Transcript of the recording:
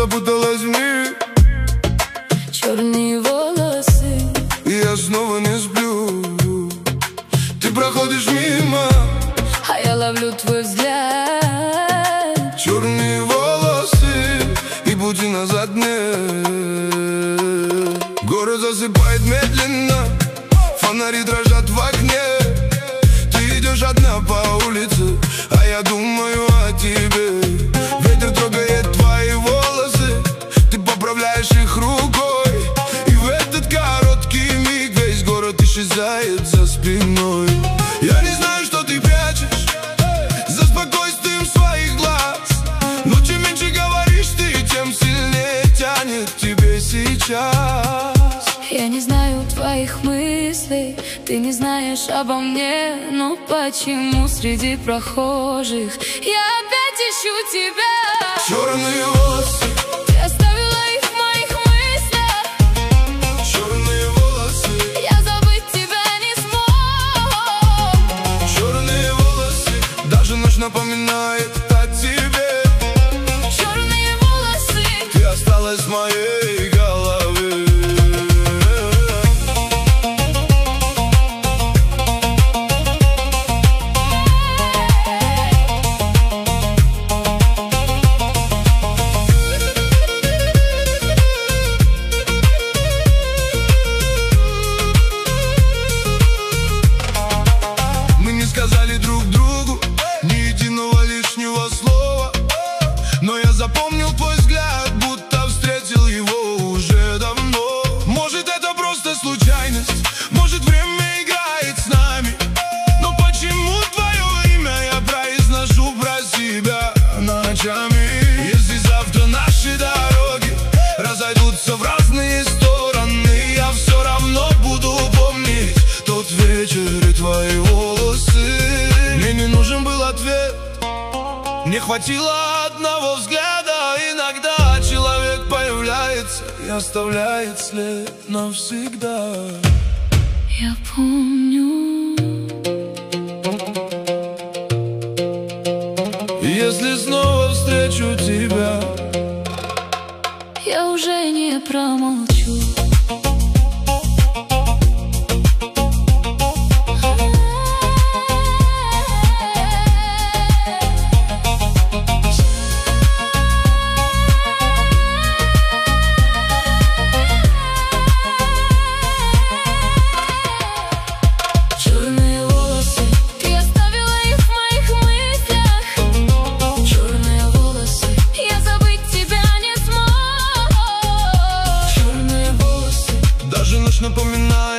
запуталась в них. Черные волосы, и я снова не сплю. Ты проходишь мимо, а я ловлю твой взгляд. черные волосы и пути назад нет. Город засыпает медленно, фонари дрожат в окне. Ты идешь одна по улице, а я думаю о тебе. Ветер трогает твои волосы, ты поправляешь их рукой. И в этот короткий миг весь город исчезает за спиной. Я не знаю, что ты прячешь за спокойствием своих глаз, но чем меньше говоришь ты, тем сильнее тянет к тебе сейчас. Я не знаю твоих мыслей, ты не знаешь обо мне. Но почему среди прохожих я опять ищу тебя? Черные волосы, Ты оставила их в моих мыслях. черные волосы, Я забыть тебя не смог. черные волосы, даже ночь напоминает о тебе. Черные волосы, Ты осталась в моей голове. Мы не сказали друг другу ни единого лишнего слова, но я запомнил твой взгляд, будто встретил его уже давно. Может, это просто случайность, может, время играет с нами. Но почему твое имя я произношу про себя ночами? Если завтра наши дороги разойдутся в разные стороны, я все равно буду помнить тот вечер и твои волосы. Мне не нужен был ответ, мне хватило одного взгляда. Иногда человек появляется и оставляет след навсегда. я помню. Если снова встречу тебя, Я уже не промолчу. Черные волосы, ты оставила их в моих мыслях. Черные волосы, я забыть тебя не смог. Черные волосы, даже ночь напоминает